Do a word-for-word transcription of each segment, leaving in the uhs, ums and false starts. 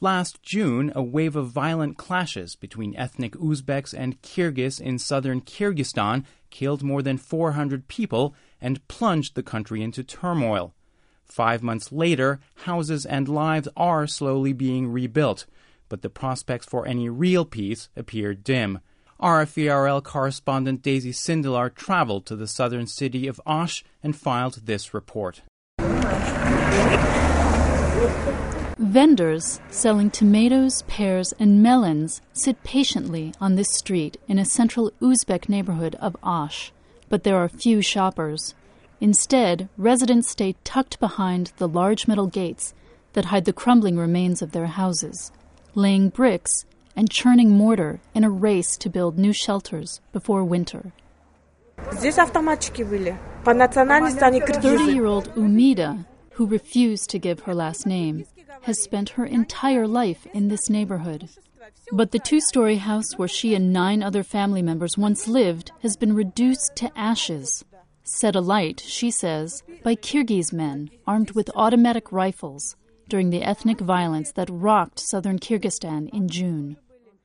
Last June, a wave of violent clashes between ethnic Uzbeks and Kyrgyz in southern Kyrgyzstan killed more than four hundred people and plunged the country into turmoil. Five months later, houses and lives are slowly being rebuilt, but the prospects for any real peace appear dim. R F E R L correspondent Daisy Sindelar traveled to the southern city of Osh and filed this report. Vendors selling tomatoes, pears, and melons sit patiently on this street in a central Uzbek neighborhood of Osh, but there are few shoppers. Instead, residents stay tucked behind the large metal gates that hide the crumbling remains of their houses, laying bricks and churning mortar in a race to build new shelters before winter. thirty-year-old Umida, who refused to give her last name, has spent her entire life in this neighborhood. But the two-story house where she and nine other family members once lived has been reduced to ashes. Set alight, she says, by Kyrgyz men armed with automatic rifles during the ethnic violence that rocked southern Kyrgyzstan in June.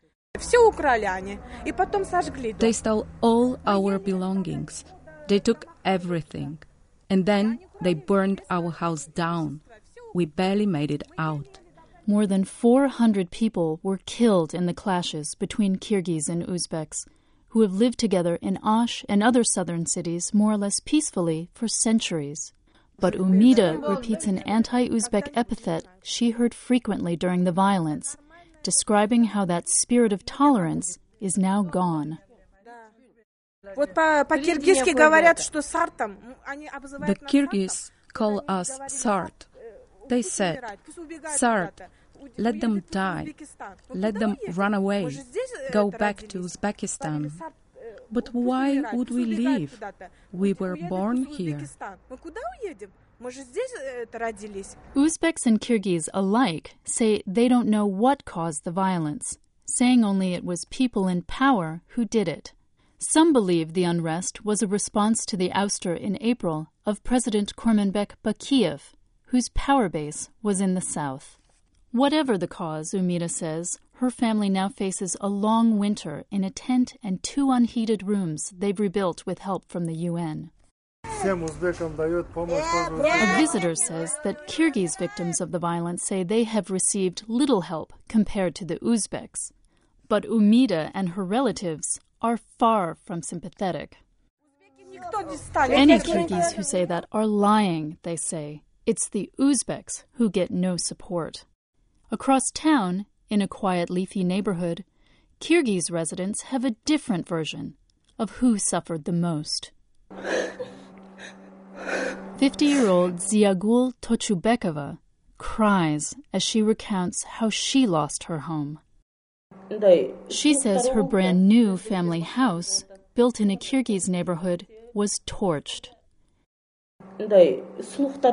They stole all our belongings. They took everything. And then they burned our house down. We barely made it out. More than four hundred people were killed in the clashes between Kyrgyz and Uzbeks, who have lived together in Osh and other southern cities more or less peacefully for centuries. But Umida repeats an anti-Uzbek epithet she heard frequently during the violence, describing how that spirit of tolerance is now gone. The Kyrgyz call us Sart. They said, Sart, let them die, let them run away, go back to Uzbekistan. But why would we leave? We were born here. Uzbeks and Kyrgyz alike say they don't know what caused the violence, saying only it was people in power who did it. Some believe the unrest was a response to the ouster in April of President Kurmanbek Bakiyev, whose power base was in the south. Whatever the cause, Umida says, her family now faces a long winter in a tent and two unheated rooms they've rebuilt with help from the U N. A visitor says that Kyrgyz victims of the violence say they have received little help compared to the Uzbeks. But Umida and her relatives are far from sympathetic. Any Kyrgyz who say that are lying, they say. It's the Uzbeks who get no support. Across town, in a quiet, leafy neighborhood, Kyrgyz residents have a different version of who suffered the most. fifty-year-old Ziagul Tochubekova cries as she recounts how she lost her home. She says her brand-new family house, built in a Kyrgyz neighborhood, was torched. There are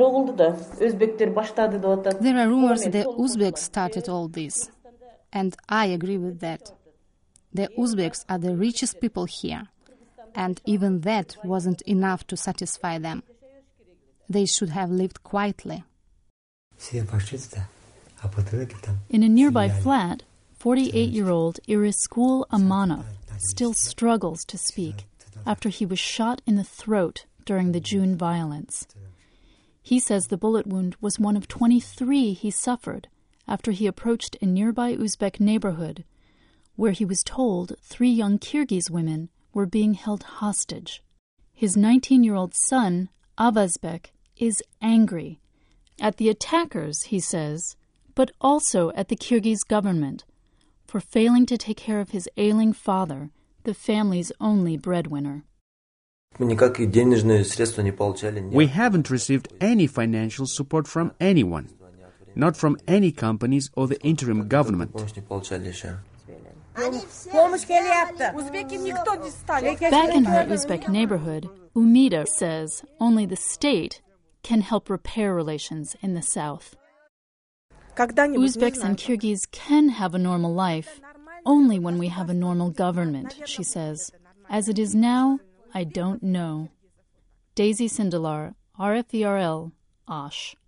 rumors the Uzbeks started all this, and I agree with that. The Uzbeks are the richest people here, and even that wasn't enough to satisfy them. They should have lived quietly. In a nearby flat, forty-eight-year-old Iriskul Amanov still struggles to speak after he was shot in the throat during the June violence. He says the bullet wound was one of twenty-three he suffered after he approached a nearby Uzbek neighborhood where he was told three young Kyrgyz women were being held hostage. His nineteen-year-old son, Avazbek, is angry at the attackers, he says, but also at the Kyrgyz government for failing to take care of his ailing father, the family's only breadwinner. We haven't received any financial support from anyone, not from any companies or the interim government. Back in her Uzbek neighborhood, Umida says only the state can help repair relations in the south. Uzbeks and Kyrgyz can have a normal life only when we have a normal government, she says. As it is now, I don't know. Daisy Sindelar, R F E R L, Osh.